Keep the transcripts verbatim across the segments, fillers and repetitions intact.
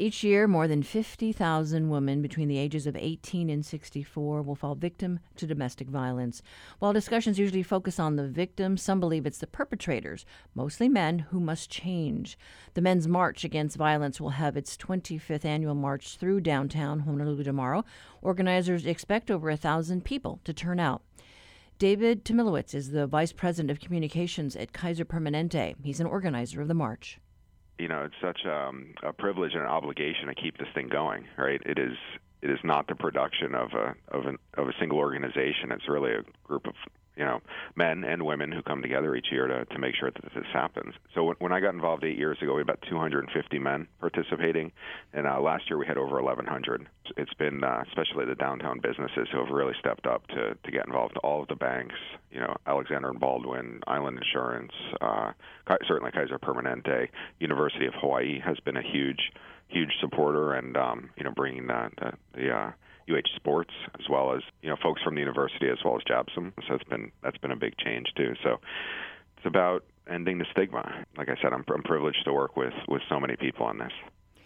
Each year, more than fifty thousand women between the ages of eighteen and sixty-four will fall victim to domestic violence. While discussions usually focus on the victims, some believe it's the perpetrators, mostly men, who must change. The Men's March Against Violence will have its twenty-fifth annual march through downtown Honolulu tomorrow. Organizers expect over a thousand people to turn out. David Tomilowicz is the Vice President of Communications at Kaiser Permanente. He's an organizer of the march. You know, it's such um, a privilege and an obligation to keep this thing going, right? It is it is not the production of a of an of a single organization. It's really a group of you know men and women who come together each year to to make sure that this happens. So when, when I got involved eight years ago, we had about two hundred fifty men participating, and uh, last year we had over eleven hundred. It's been uh, especially the downtown businesses who have really stepped up to to get involved. All of the banks, you know, Alexander and Baldwin, Island Insurance, uh, certainly Kaiser Permanente, University of Hawaii has been a huge, huge supporter, and um, you know, bringing the the, the uh, U H Sports as well as you know folks from the university as well as JABSOM. So it's been that's been a big change too. So it's about ending the stigma. Like I said, I'm, I'm privileged to work with with so many people on this.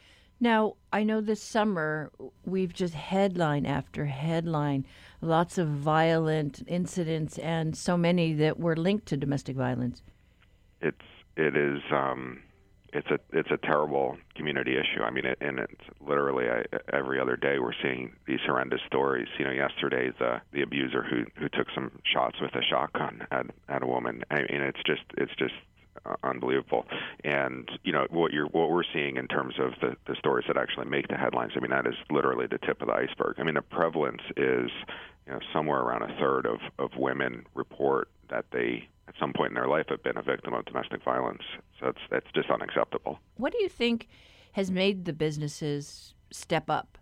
Now, I know this summer we've just headline after headline, lots of violent incidents, and so many that were linked to domestic violence. It's it is um, it's a it's a terrible community issue. I mean, it, and it's literally I, every other day we're seeing these horrendous stories. You know, yesterday the the abuser who who took some shots with a shotgun at at a woman. I mean, it's just it's just. unbelievable. And you know what you're what we're seeing in terms of the, the stories that actually make the headlines. I mean, that is literally the tip of the iceberg. I mean, the prevalence is you know somewhere around a third of, of women report that they at some point in their life have been a victim of domestic violence. So it's that's just unacceptable. What do you think has made the businesses step up?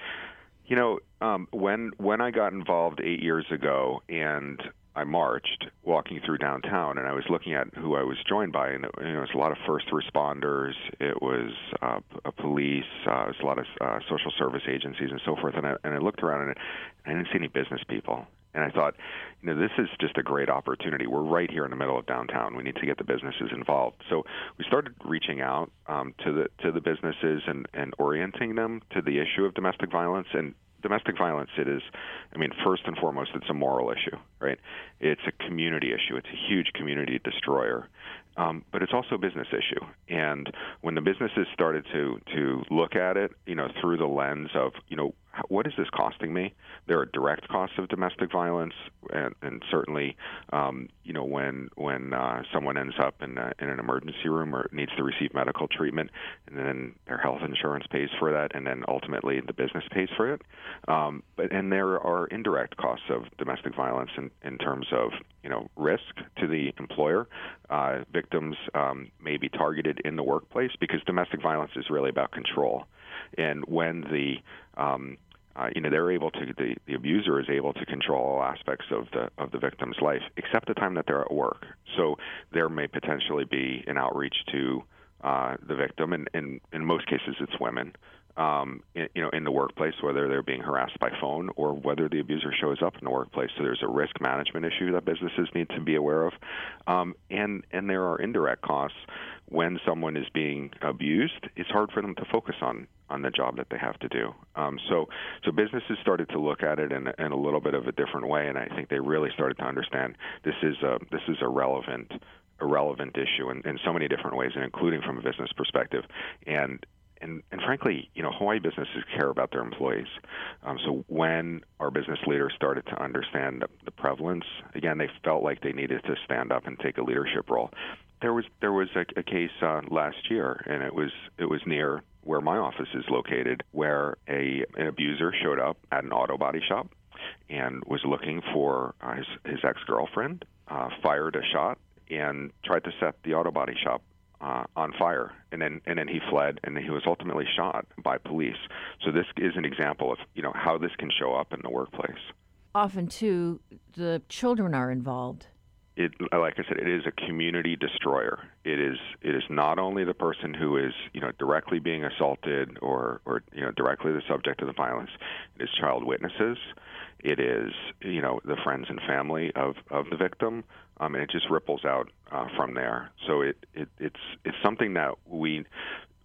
You know, um, when when I got involved eight years ago and I marched walking through downtown, and I was looking at who I was joined by, and it, you know, it was a lot of first responders, it was uh, a police, uh, it was a lot of uh, social service agencies and so forth, and I, and I looked around, and I didn't see any business people. And I thought, you know, this is just a great opportunity. We're right here in the middle of downtown. We need to get the businesses involved. So we started reaching out um, to the to the businesses and, and orienting them to the issue of domestic violence. And domestic violence, it is, I mean, first and foremost, it's a moral issue, right? It's a community issue. It's a huge community destroyer. Um, but it's also a business issue. And when the businesses started to to look at it, you know, through the lens of, you know, what is this costing me? There are direct costs of domestic violence, and, and certainly, um, you know, when when uh, someone ends up in, a, in an emergency room or needs to receive medical treatment, and then their health insurance pays for that, and then ultimately the business pays for it. Um, but and there are indirect costs of domestic violence in, in terms of, you know, risk to the employer. Uh, victims um, may be targeted in the workplace because domestic violence is really about control. And when the um, Uh, you know, they're able to, the, the abuser is able to control all aspects of the of the victim's life, except the time that they're at work. So there may potentially be an outreach to uh, the victim, and, and in most cases it's women, um, in, you know, in the workplace, whether they're being harassed by phone or whether the abuser shows up in the workplace. So there's a risk management issue that businesses need to be aware of, um, and and there are indirect costs. When someone is being abused, it's hard for them to focus on, on the job that they have to do. Um, so so businesses started to look at it in, in a little bit of a different way, and I think they really started to understand this is a this is a relevant a relevant issue in, in so many different ways, and including from a business perspective. And and and frankly, you know, Hawaii businesses care about their employees. Um, so when our business leaders started to understand the, the prevalence, again, they felt like they needed to stand up and take a leadership role. There was there was a, a case uh, last year, and it was it was near where my office is located, where a an abuser showed up at an auto body shop and was looking for uh, his his ex-girlfriend, uh, fired a shot, and tried to set the auto body shop uh, on fire, and then and then he fled, and he was ultimately shot by police. So this is an example of you know how this can show up in the workplace. Often, too, the children are involved. It, like I said, it is a community destroyer. It is it is not only the person who is you know directly being assaulted or, or you know directly the subject of the violence. It is child witnesses. It is you know the friends and family of, of the victim, um, and it just ripples out uh, from there. So it, it it's it's something that we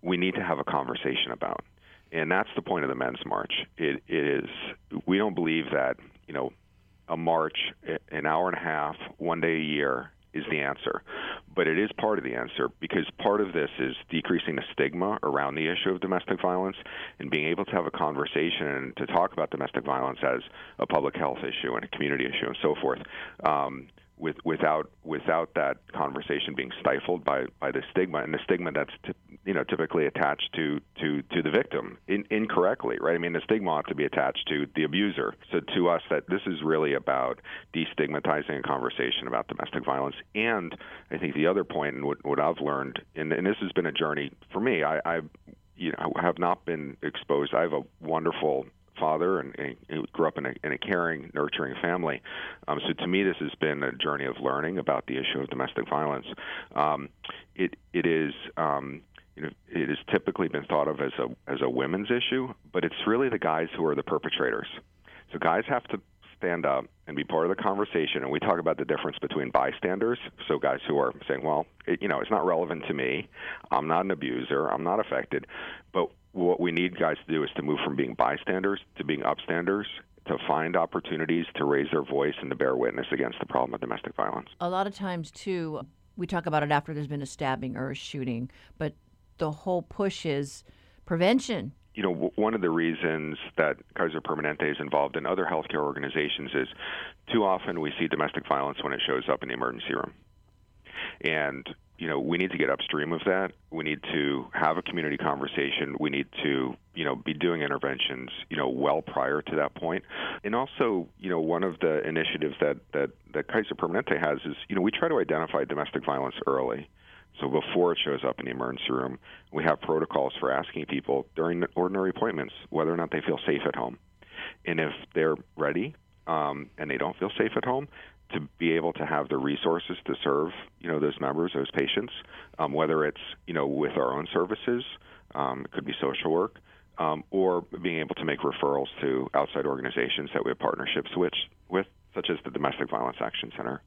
we need to have a conversation about. And that's the point of the Men's March. It, it is, we don't believe that, you know, a march, an hour and a half, one day a year is the answer. But it is part of the answer, because part of this is decreasing the stigma around the issue of domestic violence and being able to have a conversation and to talk about domestic violence as a public health issue and a community issue and so forth. Um, With, without without that conversation being stifled by, by the stigma, and the stigma that's t- you know typically attached to, to, to the victim in, incorrectly, right? I mean, the stigma ought to be attached to the abuser. So to us, that this is really about destigmatizing a conversation about domestic violence. And I think the other point, and what, what I've learned, and, and this has been a journey for me, I, I you know have not been exposed. I have a wonderful father and, and grew up in a, in a caring, nurturing family. Um, so to me, this has been a journey of learning about the issue of domestic violence. Um, it it is um, you know it has typically been thought of as a as a women's issue, but it's really the guys who are the perpetrators. So guys have to stand up and be part of the conversation. And we talk about the difference between bystanders, so guys who are saying, well, it, you know, it's not relevant to me. I'm not an abuser. I'm not affected. But what we need guys to do is to move from being bystanders to being upstanders, to find opportunities to raise their voice and to bear witness against the problem of domestic violence. A lot of times, too, we talk about it after there's been a stabbing or a shooting, but the whole push is prevention. You know, w- one of the reasons that Kaiser Permanente is involved in other healthcare organizations is too often we see domestic violence when it shows up in the emergency room. And you know, we need to get upstream of that. We need to have a community conversation. We need to, you know, be doing interventions, you know, well prior to that point. And also, you know, one of the initiatives that, that, that Kaiser Permanente has is, you know, we try to identify domestic violence early. So before it shows up in the emergency room, we have protocols for asking people during ordinary appointments whether or not they feel safe at home. And if they're ready um, and they don't feel safe at home, to be able to have the resources to serve, you know, those members, those patients, um, whether it's, you know, with our own services, um, it could be social work, um, or being able to make referrals to outside organizations that we have partnerships with, with, such as the Domestic Violence Action Center.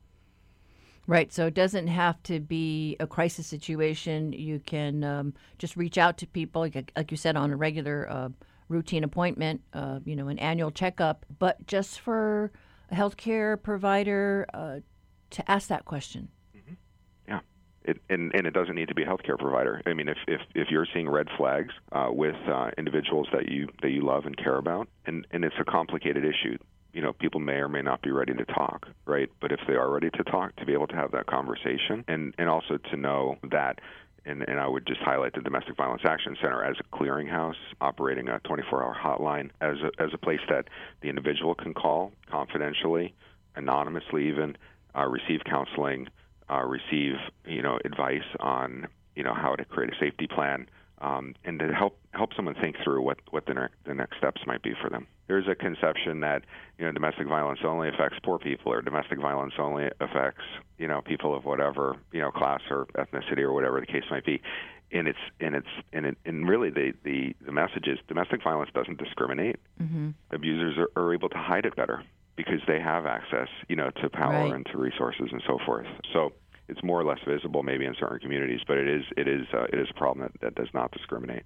Right. So it doesn't have to be a crisis situation. You can um, just reach out to people, like, like you said, on a regular uh, routine appointment, uh, you know, an annual checkup, but just for a healthcare provider uh, to ask that question. Mm-hmm. Yeah, it, and, and it doesn't need to be a healthcare provider. I mean, if if, if you're seeing red flags uh, with uh, individuals that you that you love and care about, and, and it's a complicated issue, you know, people may or may not be ready to talk, right? But if they are ready to talk, to be able to have that conversation, and, and also to know that, and, and I would just highlight the Domestic Violence Action Center as a clearinghouse, operating a twenty-four hour hotline, as a, as a place that the individual can call confidentially, anonymously even, uh, receive counseling, uh, receive, you know, advice on, you know, how to create a safety plan, um, and to help help someone think through what, what the, ne- the next steps might be for them. There's a conception that, you know, domestic violence only affects poor people, or domestic violence only affects, you know, people of whatever, you know, class or ethnicity or whatever the case might be. And it's and it's and it, and really the, the, the message is domestic violence doesn't discriminate. Mm-hmm. Abusers are, are able to hide it better because they have access, you know, to power right. and to resources and so forth. So it's more or less visible maybe in certain communities, but it is it is uh, it is a problem that, that does not discriminate.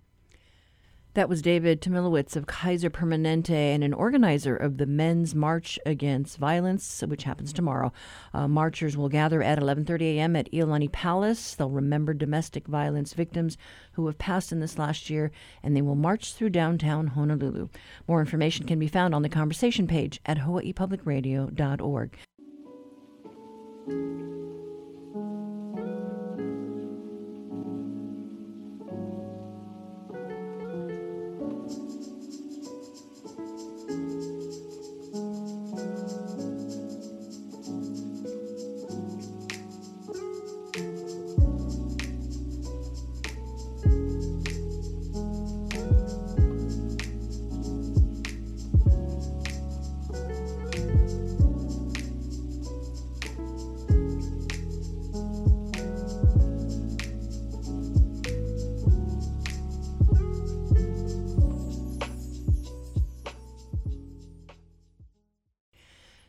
That was David Tomilowicz of Kaiser Permanente and an organizer of the Men's March Against Violence, which happens tomorrow. Uh, marchers will gather at eleven thirty a.m. at Iolani Palace. They'll remember domestic violence victims who have passed in this last year, and they will march through downtown Honolulu. More information can be found on the conversation page at hawaii public radio dot org.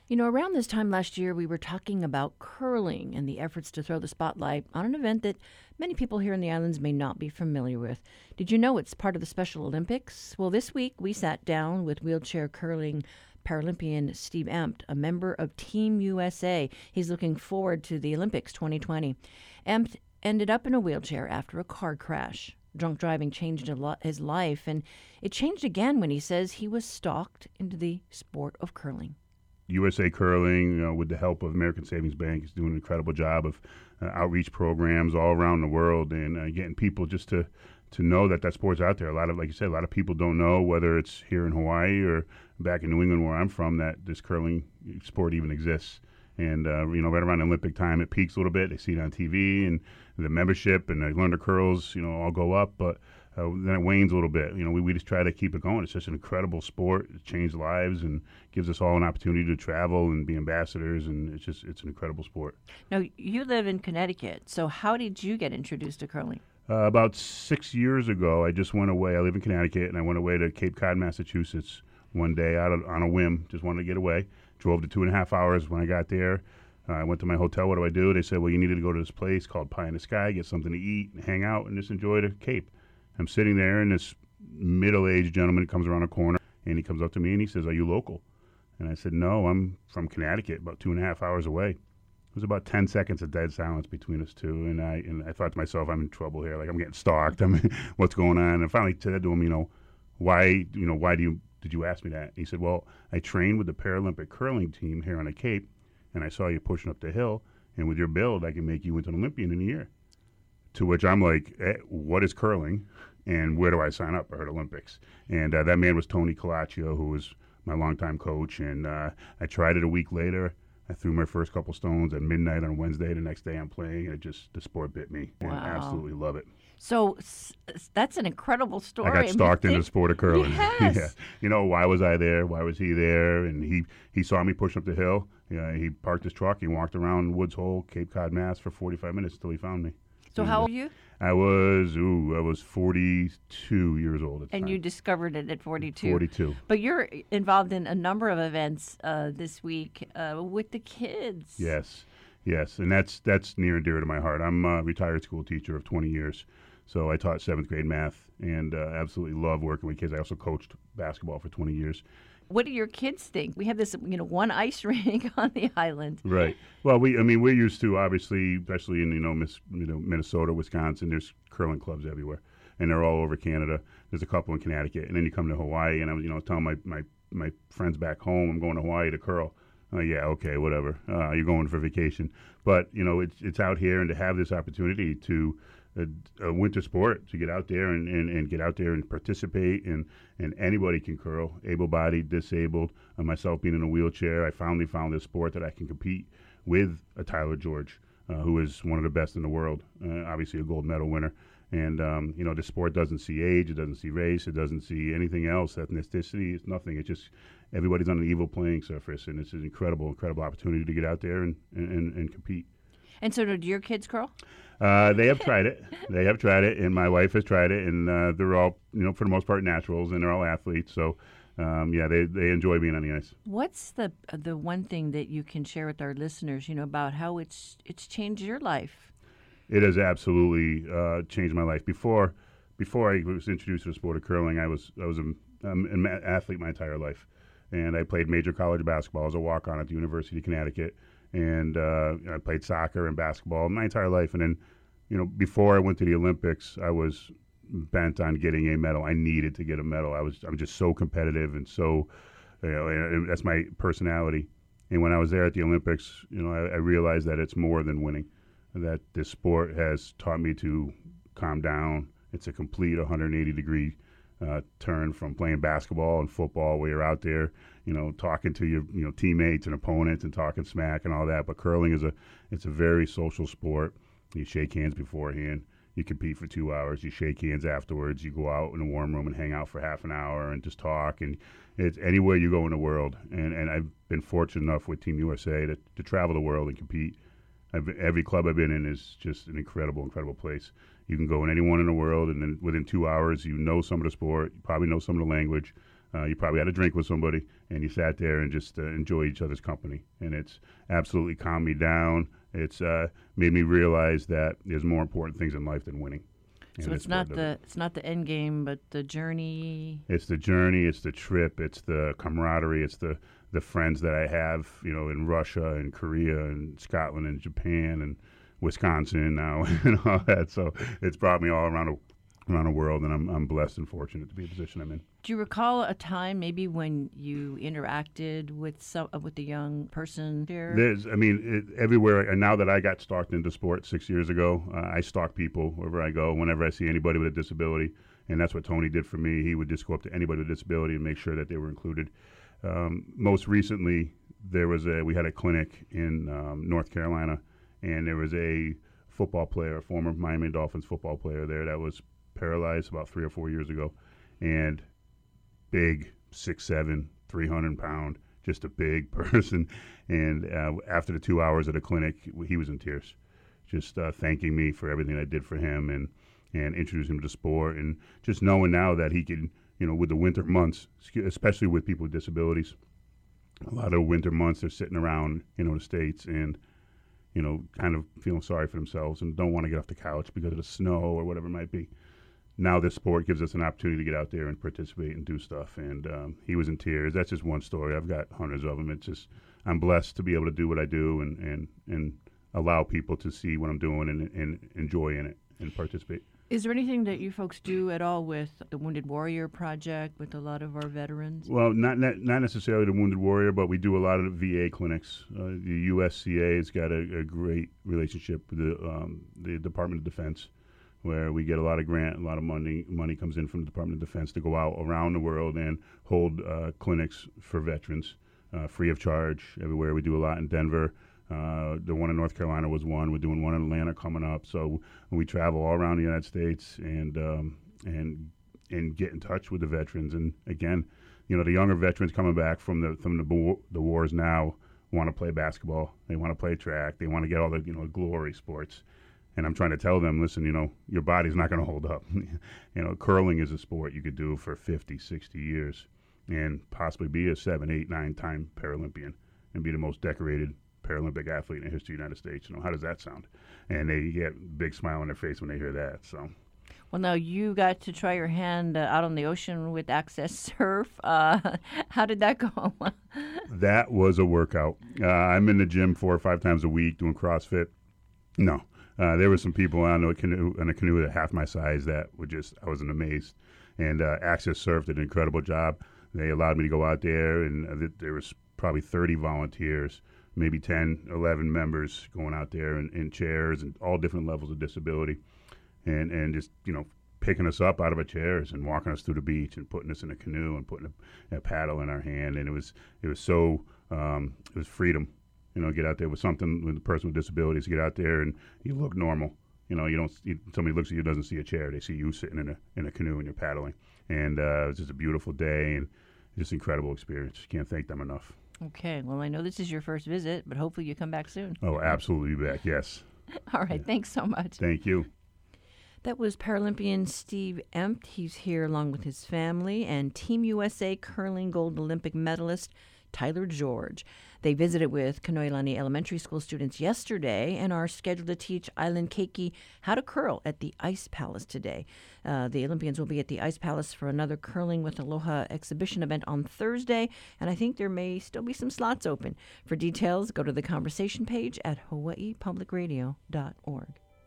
You know, around this time last year, we were talking about curling and the efforts to throw the spotlight on an event that many people here in the islands may not be familiar with. Did you know it's part of the Special Olympics? Well, this week we sat down with wheelchair curling Paralympian Steve Empt, a member of Team U S A. He's looking forward to the Olympics twenty twenty. Empt ended up in a wheelchair after a car crash. Drunk driving changed a lot his life, and it changed again when he says he was stalked into the sport of curling. U S A Curling, you know, with the help of American Savings Bank, is doing an incredible job of uh, outreach programs all around the world and uh, getting people just to, to know that that sport's out there. A lot of, like you said, a lot of people don't know, whether it's here in Hawaii or back in New England where I'm from, that this curling sport even exists. And, uh, you know, right around Olympic time, it peaks a little bit. They see it on T V, and the membership and the learner curls, you know, all go up. But uh, then it wanes a little bit. You know, we, we just try to keep it going. It's just an incredible sport. It changed lives and gives us all an opportunity to travel and be ambassadors. And it's just, it's an incredible sport. Now, you live in Connecticut. So how did you get introduced to curling? Uh, about six years ago, I just went away. I live in Connecticut, and I went away to Cape Cod, Massachusetts one day out of, on a whim. Just wanted to get away. Drove to two and a half hours. When I got there, uh, I went to my hotel. What do I do? They said, well, you needed to go to this place called Pie in the Sky, get something to eat, and hang out, and just enjoy the Cape. I'm sitting there, and this middle-aged gentleman comes around a corner, and he comes up to me, and he says, are you local? And I said, no, I'm from Connecticut, about two and a half hours away. It was about ten seconds of dead silence between us two, and I and I thought to myself, I'm in trouble here. Like, I'm getting stalked. I mean, what's going on? And finally said to him, you know, why, you know, why do you, did you ask me that? He said, well, I trained with the Paralympic curling team here on the Cape, and I saw you pushing up the hill, and with your build, I can make you into an Olympian in a year. To which I'm like, eh, what is curling, and where do I sign up? I heard Olympics. And uh, that man was Tony Colaccio, who was my longtime coach, and uh, I tried it a week later. I threw my first couple stones at midnight on Wednesday. The next day I'm playing, and it just, the sport bit me. And Wow. I absolutely love it. So s- that's an incredible story. I got stalked into the sport of curling. Yes. Yeah. You know, why was I there? Why was he there? And he, he saw me push up the hill. Yeah, he parked his truck. He walked around Woods Hole, Cape Cod, Mass for forty-five minutes until he found me. So how old are you? I was, ooh, I was forty-two years old at the And time. you discovered it at forty-two. forty-two. But you're involved in a number of events uh, this week uh, with the kids. Yes, yes, and that's that's near and dear to my heart. I'm a retired school teacher of twenty years, so I taught seventh grade math and uh, absolutely love working with kids. I also coached basketball for twenty years. What do your kids think? We have this, you know, one ice rink on the island. Right. Well, we, I mean, we're used to, obviously, especially in, you know, Miss, you know, Minnesota, Wisconsin, there's curling clubs everywhere, and they're all over Canada. There's a couple in Connecticut, and then you come to Hawaii, and I was, you know, telling my, my, my friends back home, I'm going to Hawaii to curl. Oh, yeah, okay, whatever. Uh, you're going for vacation. But, you know, it's it's out here, and to have this opportunity to, a, a winter sport, to get out there and, and, and get out there and participate, and, and anybody can curl, able-bodied, disabled. Uh, myself being in a wheelchair, I finally found this sport that I can compete with a Tyler George, uh, who is one of the best in the world, uh, obviously a gold medal winner. And, um, you know, this sport doesn't see age, it doesn't see race, it doesn't see anything else, ethnicity, it's nothing. It's just everybody's on an equal playing surface, and it's an incredible, incredible opportunity to get out there and, and, and compete. And so do your kids curl? Uh, they have tried it. They have tried it, and my wife has tried it, and uh, they're all, you know, for the most part, naturals, and they're all athletes. So, um, yeah, they, they enjoy being on the ice. What's the the one thing that you can share with our listeners, you know, about how it's it's changed your life? It has absolutely uh, changed my life. Before before I was introduced to the sport of curling, I was I was a, um, an athlete my entire life, and I played major college basketball as a walk-on at the University of Connecticut. And uh, I played soccer and basketball my entire life. And then, you know, before I went to the Olympics, I was bent on getting a medal. I needed to get a medal. I was I'm just so competitive and so, you know, and that's my personality. And when I was there at the Olympics, you know, I, I realized that it's more than winning. That this sport has taught me to calm down. It's a complete one hundred eighty degree uh, turn from playing basketball and football, where you're out there, you know, talking to your, you know, teammates and opponents and talking smack and all that. But curling is a, it's a very social sport. You shake hands beforehand. You compete for two hours. You shake hands afterwards. You go out in the warm room and hang out for half an hour and just talk. And it's anywhere you go in the world. And and I've been fortunate enough with Team U S A to, to travel the world and compete. I've, every club I've been in is just an incredible, incredible place. You can go in anyone in the world, and then within two hours, you know some of the sport. You probably know some of the language. Uh, you probably had a drink with somebody, and you sat there and just uh, enjoy each other's company. And it's absolutely calmed me down. It's uh, made me realize that there's more important things in life than winning. So And it's not what- the it's not the end game, but the journey. It's the journey. It's the trip. It's the camaraderie. It's the the friends that I have, you know, in Russia and Korea and Scotland and Japan and Wisconsin now and all that. So it's brought me all around the around the world, and I'm I'm blessed and fortunate to be in the position I'm in. Do you recall a time maybe when you interacted with some uh, with a young person there? There's, I mean, it, everywhere. And now that I got stalked into sport six years ago, uh, I stalk people wherever I go, whenever I see anybody with a disability. And that's what Tony did for me. He would just go up to anybody with a disability and make sure that they were included. Um, most recently, there was a we had a clinic in um, North Carolina, and there was a football player, a former Miami Dolphins football player there that was paralyzed about three or four years ago, and big, six seven, three hundred pound, just a big person. And uh, after the two hours at the clinic, he was in tears, just uh, thanking me for everything I did for him and and introducing him to sport, and just knowing now that he can, you know, with the winter months, especially with people with disabilities, a lot of winter months they're sitting around, you know, the States and, you know, kind of feeling sorry for themselves and don't want to get off the couch because of the snow or whatever it might be. Now this sport gives us an opportunity to get out there and participate and do stuff. And um, he was in tears. That's just one story. I've got hundreds of them. It's just, I'm blessed to be able to do what I do and, and, and allow people to see what I'm doing and, and enjoy in it and participate. Is there anything that you folks do at all with the Wounded Warrior Project with a lot of our veterans? Well, not not, not necessarily the Wounded Warrior, but we do a lot of the V A clinics. Uh, the U S C A has got a, a great relationship with the um, the Department of Defense, where we get a lot of grant, a lot of money money comes in from the Department of Defense to go out around the world and hold uh, clinics for veterans, uh, free of charge everywhere. We do a lot in Denver. Uh, the one in North Carolina was one. We're doing one in Atlanta coming up. So we travel all around the United States and um, and and get in touch with the veterans. And again, you know, the younger veterans coming back from the from the, bo- the wars now want to play basketball. They want to play track. They want to get all the, you know, glory sports. And I'm trying to tell them, listen, you know, your body's not going to hold up. You know, curling is a sport you could do for fifty, sixty years and possibly be a seven, eight, nine time Paralympian and be the most decorated Paralympic athlete in the history of the United States. You know, how does that sound? And they get a big smile on their face when they hear that. So, Well, now you got to try your hand uh, out on the ocean with Access Surf. Uh, how did that go? that was a workout. Uh, I'm in the gym four or five times a week doing CrossFit. No, uh, there were some people on a canoe, on a canoe that half my size that were just, I was amazed. And uh, Access Surf did an incredible job. They allowed me to go out there, and uh, there was probably thirty volunteers, maybe ten, eleven members going out there in, in chairs and all different levels of disability, and, and just, you know, picking us up out of our chairs and walking us through the beach and putting us in a canoe and putting a, a paddle in our hand. And it was it was so, um, it was freedom, you know, get out there with something, with a person with disabilities, get out there and you look normal. You know, you don't. You, somebody looks at you, doesn't see a chair. They see you sitting in a in a canoe and you're paddling. And uh, it was just a beautiful day and just incredible experience. Can't thank them enough. Okay. Well, I know this is your first visit, but hopefully you come back soon. Oh, absolutely back. Yes. All right. Yeah. Thanks so much. Thank you. That was Paralympian Steve Empt. He's here along with his family and Team U S A curling gold Olympic medalist Tyler George. They visited with Kaneohe Elementary School students yesterday and are scheduled to teach Island Keiki how to curl at the Ice Palace today. Uh, the Olympians will be at the Ice Palace for another Curling with Aloha exhibition event on Thursday, and I think there may still be some slots open. For details, go to the conversation page at hawaii public radio dot org.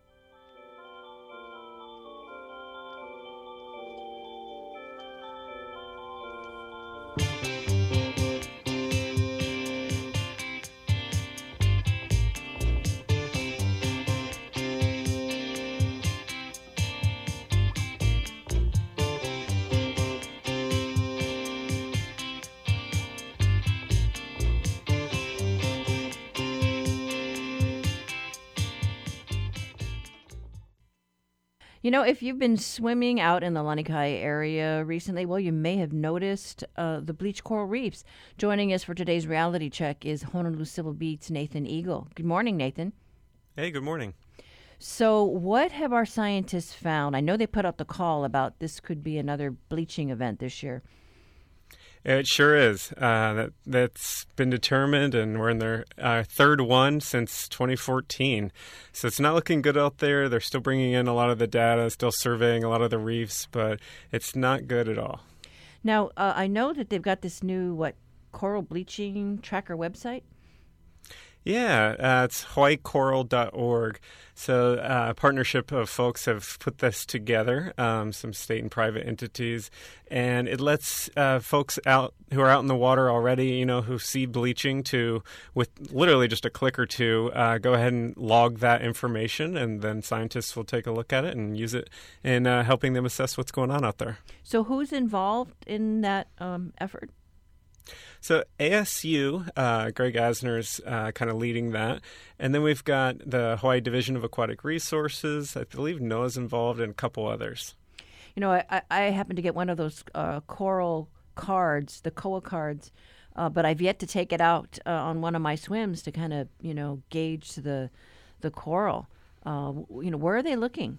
You know, if you've been swimming out in the Lanikai area recently, well, you may have noticed uh, the bleached coral reefs. Joining us for today's reality check is Honolulu Civil Beat's Nathan Eagle. Good morning, Nathan. Hey, good morning. So what have our scientists found? I know they put out the call about this could be another bleaching event this year. It sure is. Uh, that, that's been determined, and we're in their uh, third one since twenty fourteen. So it's not looking good out there. They're still bringing in a lot of the data, still surveying a lot of the reefs, but it's not good at all. Now, uh, I know that they've got this new, what, coral bleaching tracker website? Yeah, uh, it's hawaii coral dot org. So uh, a partnership of folks have put this together, um, some state and private entities, and it lets uh, folks out who are out in the water already, you know, who see bleaching to, with literally just a click or two, uh, go ahead and log that information, and then scientists will take a look at it and use it in uh, helping them assess what's going on out there. So who's involved in that um, effort? So A S U, uh, Greg Asner's uh, kind of leading that. And then we've got the Hawaii Division of Aquatic Resources. I believe NOAA's involved, and a couple others. You know, I, I happened to get one of those uh, coral cards, the C O A cards, uh, but I've yet to take it out uh, on one of my swims to kind of, you know, gauge the the coral. Uh, you know, where are they looking?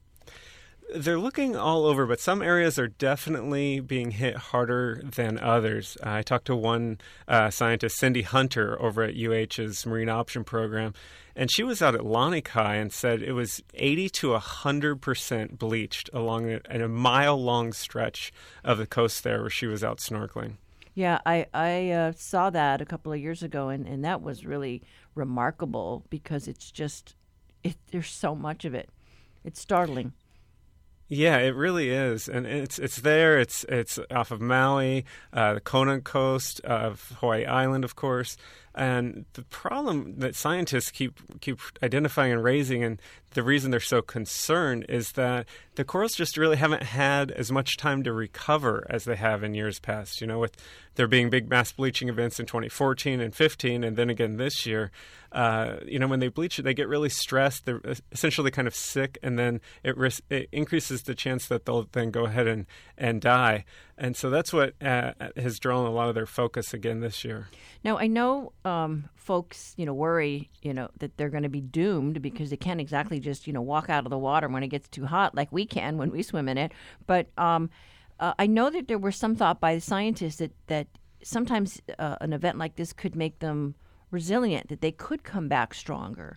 They're looking all over, but some areas are definitely being hit harder than others. Uh, I talked to one uh, scientist, Cindy Hunter, over at U H's Marine Option Program, and she was out at Lanikai and said it was eighty to one hundred percent bleached along a, a mile-long stretch of the coast there where she was out snorkeling. Yeah, I, I uh, saw that a couple of years ago, and, and that was really remarkable because it's just, it, there's so much of it. It's startling. Yeah, it really is, and it's it's there. It's it's off of Maui, uh, the Kona coast of Hawaii Island, of course. And the problem that scientists keep keep identifying and raising, and the reason they're so concerned, is that the corals just really haven't had as much time to recover as they have in years past. You know, with there being big mass bleaching events in twenty fourteen and fifteen, and then again this year, uh, you know, when they bleach it, they get really stressed. They're essentially kind of sick, and then it, ris- it increases the chance that they'll then go ahead and, and die. And so that's what uh, has drawn a lot of their focus again this year. Now, I know um, folks, you know, worry, you know, that they're going to be doomed because they can't exactly just, you know, walk out of the water when it gets too hot like we can when we swim in it. But um, uh, I know that there was some thought by the scientists that, that sometimes uh, an event like this could make them resilient, that they could come back stronger.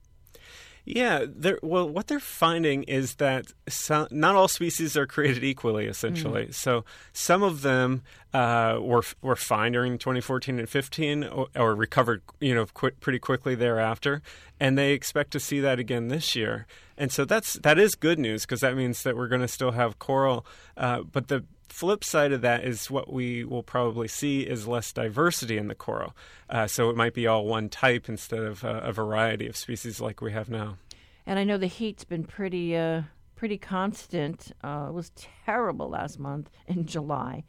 Yeah, well, what they're finding is that some, not all species are created equally, essentially. Mm. So some of them uh, were were fine during twenty fourteen and fifteen, or, or recovered, you know, qu- pretty quickly thereafter, and they expect to see that again this year. And so that's that is good news because that means that we're going to still have coral, uh, but the flip side of that is what we will probably see is less diversity in the coral. Uh, so it might be all one type instead of uh, a variety of species like we have now. And I know the heat's been pretty uh, pretty constant. Uh, it was terrible last month in July.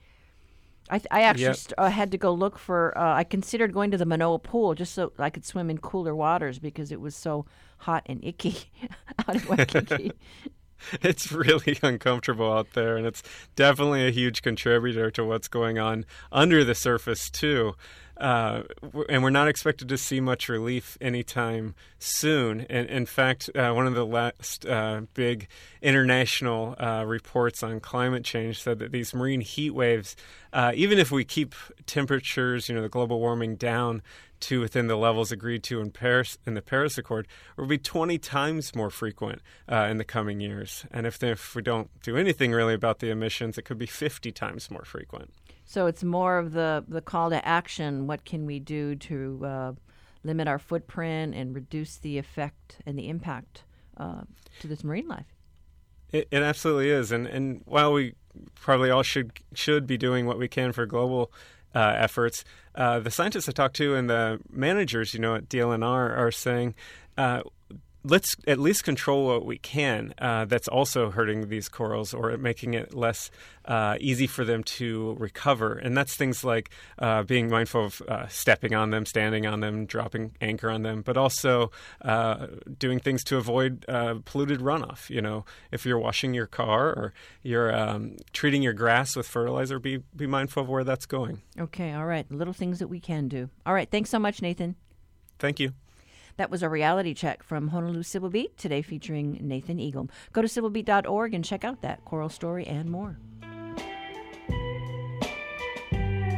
I, th- I actually yep. st- uh, had to go look for, uh, I considered going to the Manoa pool just so I could swim in cooler waters because it was so hot and icky out in Waikiki. It's really uncomfortable out there, and it's definitely a huge contributor to what's going on under the surface, too. Uh, and we're not expected to see much relief anytime soon. And in fact, uh, one of the last uh, big international uh, reports on climate change said that these marine heat waves, uh, even if we keep temperatures, you know, the global warming down to within the levels agreed to in Paris in the Paris Accord, will be twenty times more frequent uh, in the coming years. And if, if we don't do anything really about the emissions, it could be fifty times more frequent. So it's more of the, the call to action. What can we do to uh, limit our footprint and reduce the effect and the impact uh, to this marine life? It, it absolutely is. And, and while we probably all should should be doing what we can for global Uh, efforts, uh, the scientists I talked to and the managers, you know, at D L N R are saying, uh, let's at least control what we can. Uh, that's also hurting these corals or making it less uh, easy for them to recover. And that's things like uh, being mindful of uh, stepping on them, standing on them, dropping anchor on them, but also uh, doing things to avoid uh, polluted runoff. You know, if you're washing your car or you're um, treating your grass with fertilizer, be be mindful of where that's going. Okay, all right. Little things that we can do. All right, thanks so much, Nathan. Thank you. That was a reality check from Honolulu Civil Beat, today featuring Nathan Eagle. Go to civil beat dot org and check out that coral story and more.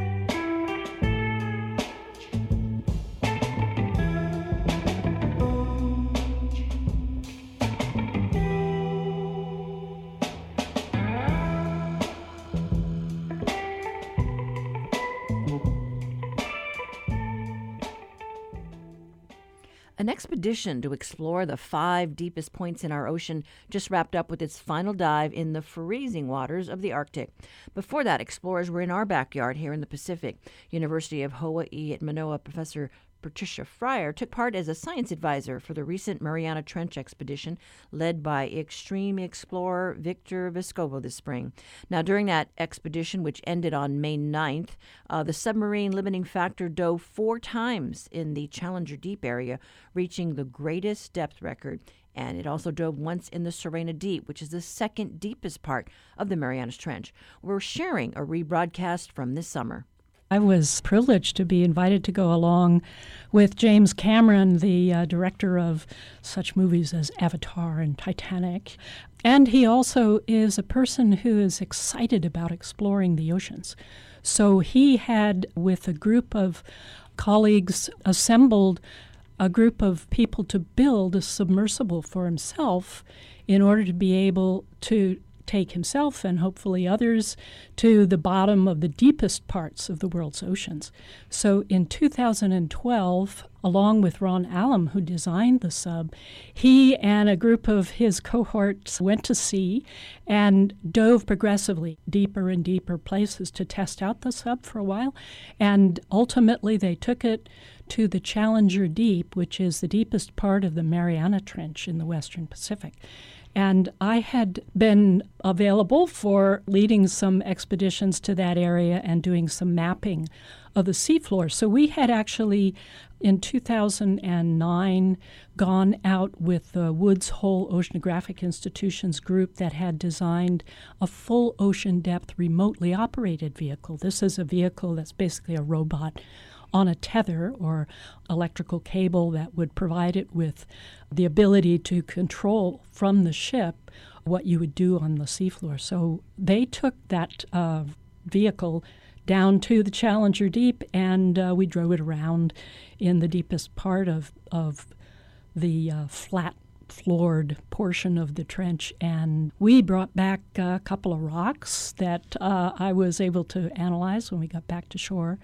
An expedition to explore the five deepest points in our ocean just wrapped up with its final dive in the freezing waters of the Arctic. Before that, explorers were in our backyard here in the Pacific. University of Hawaii at Manoa Professor Patricia Fryer took part as a science advisor for the recent Mariana Trench expedition led by extreme explorer Victor Vescovo this spring. Now, during that expedition, which ended on May ninth, uh, the submarine limiting factor dove four times in the Challenger Deep area, reaching the greatest depth record. And it also dove once in the Serena Deep, which is the second deepest part of the Marianas Trench. We're sharing a rebroadcast from this summer. I was privileged to be invited to go along with James Cameron, the uh, director of such movies as Avatar and Titanic. And he also is a person who is excited about exploring the oceans. So he had, with a group of colleagues, assembled a group of people to build a submersible for himself in order to be able to take himself and hopefully others to the bottom of the deepest parts of the world's oceans. So in two thousand twelve, along with Ron Allum, who designed the sub, he and a group of his cohorts went to sea and dove progressively deeper and deeper places to test out the sub for a while. And ultimately they took it to the Challenger Deep, which is the deepest part of the Mariana Trench in the Western Pacific. And I had been available for leading some expeditions to that area and doing some mapping of the seafloor. So we had actually, in two thousand nine, gone out with the Woods Hole Oceanographic Institutions group that had designed a full ocean depth remotely operated vehicle. This is a vehicle that's basically a robot on a tether or electrical cable that would provide it with the ability to control from the ship what you would do on the seafloor. So they took that uh, vehicle down to the Challenger Deep, and uh, we drove it around in the deepest part of, of the uh, flat floored portion of the trench, and we brought back a couple of rocks that uh, I was able to analyze when we got back to shore.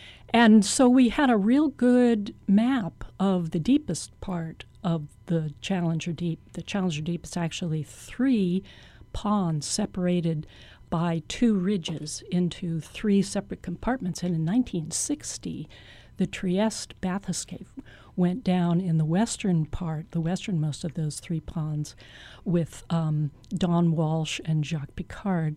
And so we had a real good map of the deepest part of the Challenger Deep. The Challenger Deep is actually three ponds separated by two ridges into three separate compartments. And in nineteen sixty, the Trieste Bathyscaphe went down in the western part, the westernmost of those three ponds, with um, Don Walsh and Jacques Picard.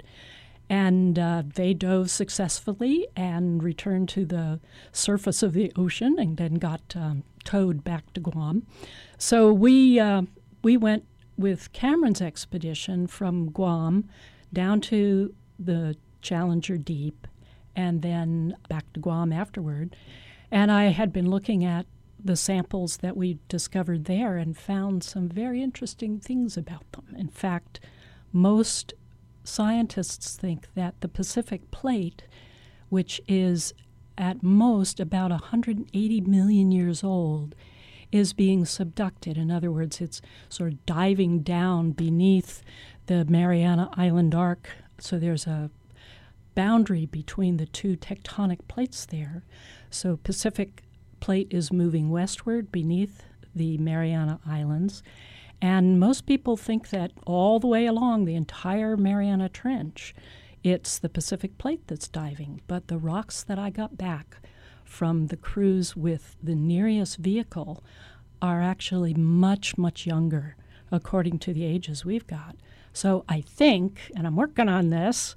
And uh, they dove successfully and returned to the surface of the ocean and then got um, towed back to Guam. So we uh, we went with Cameron's expedition from Guam down to the Challenger Deep and then back to Guam afterward. And I had been looking at the samples that we discovered there and found some very interesting things about them. In fact, most scientists think that the Pacific Plate, which is at most about one hundred eighty million years old, is being subducted. In other words, it's sort of diving down beneath the Mariana Island arc. So there's a boundary between the two tectonic plates there. So Pacific Plate is moving westward beneath the Mariana Islands. And most people think that all the way along the entire Mariana Trench, it's the Pacific Plate that's diving. But the rocks that I got back from the cruise with the Nereus vehicle are actually much, much younger, according to the ages we've got. So I think, and I'm working on this,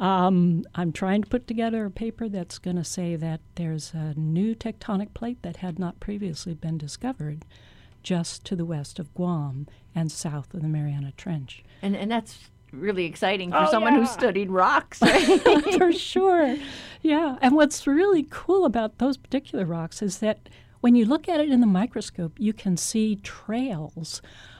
um, I'm trying to put together a paper that's going to say that there's a new tectonic plate that had not previously been discovered just to the west of Guam and south of the Mariana Trench. And and that's really exciting for Oh, someone yeah. who studied rocks, right? For sure. Yeah. And what's really cool about those particular rocks is that when you look at it in the microscope, you can see trails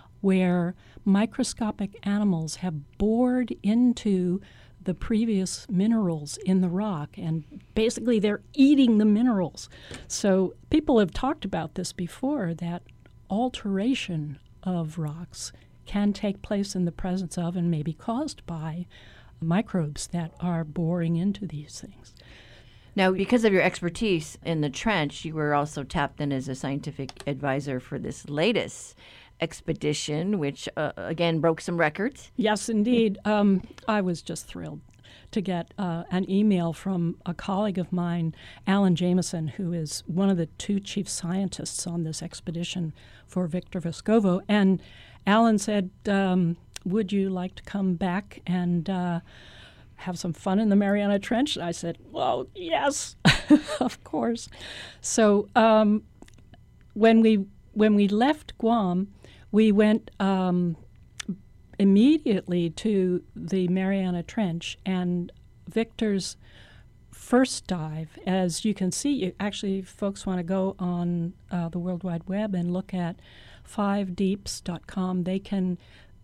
where microscopic animals have bored into the previous minerals in the rock, and basically they're eating the minerals. So people have talked about this before, that alteration of rocks can take place in the presence of and may be caused by microbes that are boring into these things. Now, because of your expertise in the trench, you were also tapped in as a scientific advisor for this latest expedition, which, uh, again, broke some records. Yes, indeed. Um, I was just thrilled to get uh, an email from a colleague of mine, Alan Jameson, who is one of the two chief scientists on this expedition for Victor Vescovo. And Alan said, um, would you like to come back and uh, have some fun in the Mariana Trench? And I said, well, yes, of course. So um, when we when we left Guam, we went um, immediately to the Mariana Trench, and Victor's first dive, as you can see, actually folks want to go on uh, the World Wide Web and look at five deeps dot com. They can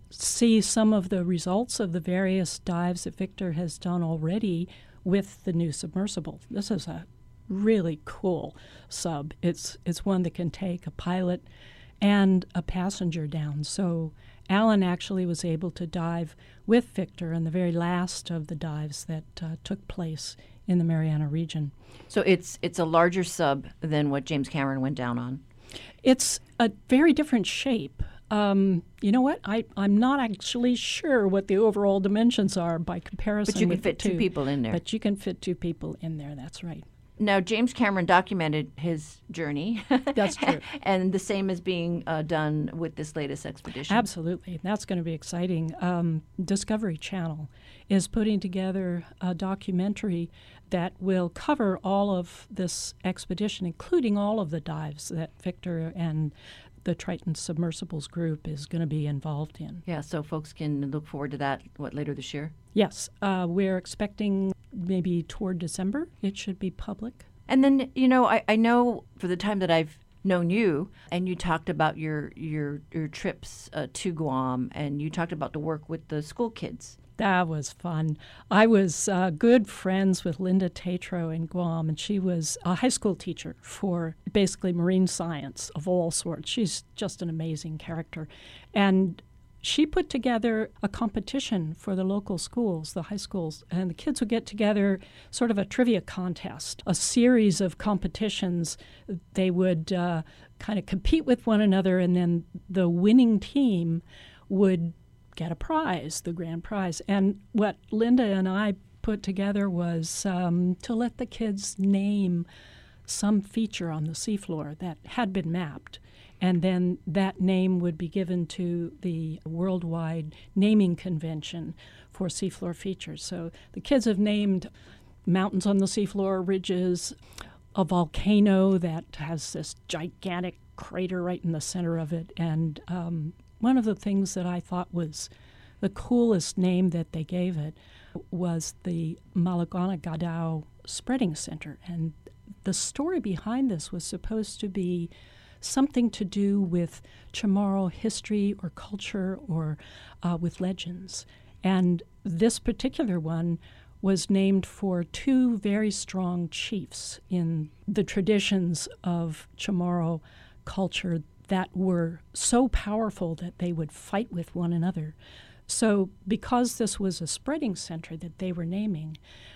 see some of the results of the various dives that Victor has done already with the new submersible. This is a really cool sub. It's it's one that can take a pilot and a passenger down. So Alan actually was able to dive with Victor in the very last of the dives that uh, took place in the Mariana region. So it's it's a larger sub than what James Cameron went down on. It's a very different shape. Um, you know what? I, I'm not actually sure what the overall dimensions are by comparison. But you can with fit the two. two people in there. But you can fit two people in there. That's right. Now, James Cameron documented his journey. That's true. And the same is being uh, done with this latest expedition. Absolutely. That's going to be exciting. Um, Discovery Channel is putting together a documentary that will cover all of this expedition, including all of the dives that Victor and the Triton Submersibles group is going to be involved in. Yeah, so folks can look forward to that, what, later this year? Yes. Uh, we're expecting maybe toward December it should be public. And then, you know, I, I know for the time that I've known you, and you talked about your your, your trips uh, to Guam, and you talked about the work with the school kids. That was fun. I was uh, good friends with Linda Tatro in Guam, and she was a high school teacher for basically marine science of all sorts. She's just an amazing character. And she put together a competition for the local schools, the high schools, and the kids would get together, sort of a trivia contest, a series of competitions. They would uh, kind of compete with one another, and then the winning team would get a prize, the grand prize. And what Linda and I put together was um, to let the kids name some feature on the seafloor that had been mapped. And then that name would be given to the worldwide naming convention for seafloor features. So the kids have named mountains on the seafloor, ridges, a volcano that has this gigantic crater right in the center of it, and um, one of the things that I thought was the coolest name that they gave it was the Malaguana Gadao Spreading Center. And the story behind this was supposed to be something to do with Chamorro history or culture or uh, with legends. And this particular one was named for two very strong chiefs in the traditions of Chamorro culture that were so powerful that they would fight with one another. So because this was a spreading center that they were naming,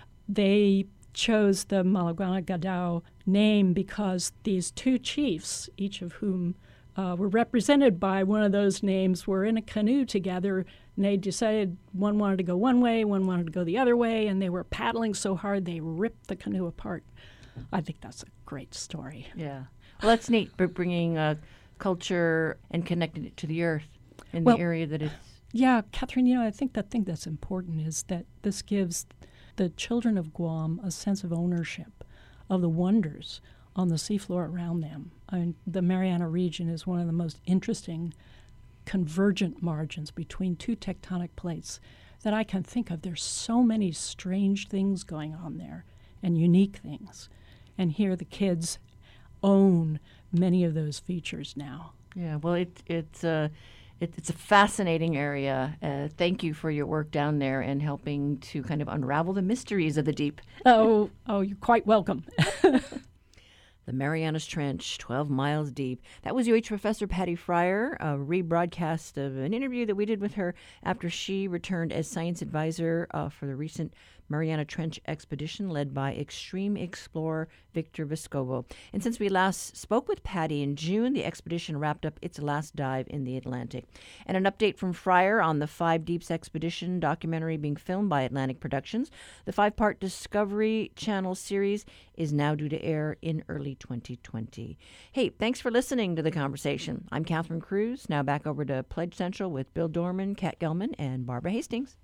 they chose the Malaguana Gadao name because these two chiefs, each of whom uh, were represented by one of those names, were in a canoe together, and they decided one wanted to go one way, one wanted to go the other way, and they were paddling so hard they ripped the canoe apart. I think that's a great story. Yeah. Well, that's neat, for bringing uh, culture and connecting it to the earth in Well, the area that it's... Yeah, Catherine, you know, I think the thing that's important is that this gives the children of Guam a sense of ownership of the wonders on the seafloor around them. I mean, the Mariana region is one of the most interesting convergent margins between two tectonic plates that I can think of. There's so many strange things going on there and unique things. And here the kids own many of those features now. Yeah, well, it, it's, uh, it, it's a fascinating area. Uh, thank you for your work down there and helping to kind of unravel the mysteries of the deep. Oh, oh, you're quite welcome. The Marianas Trench, twelve miles deep. That was U H Professor Patty Fryer, a rebroadcast of an interview that we did with her after she returned as science advisor uh, for the recent Mariana Trench expedition led by extreme explorer Victor Vescovo. And since we last spoke with Patty in June, the expedition wrapped up its last dive in the Atlantic. And an update from Fryer on the Five Deeps expedition documentary being filmed by Atlantic Productions. The five-part Discovery Channel series is now due to air in early twenty twenty. Hey, thanks for listening to the conversation. I'm Catherine Cruz. Now back over to Pledge Central with Bill Dorman, Kat Gelman, and Barbara Hastings.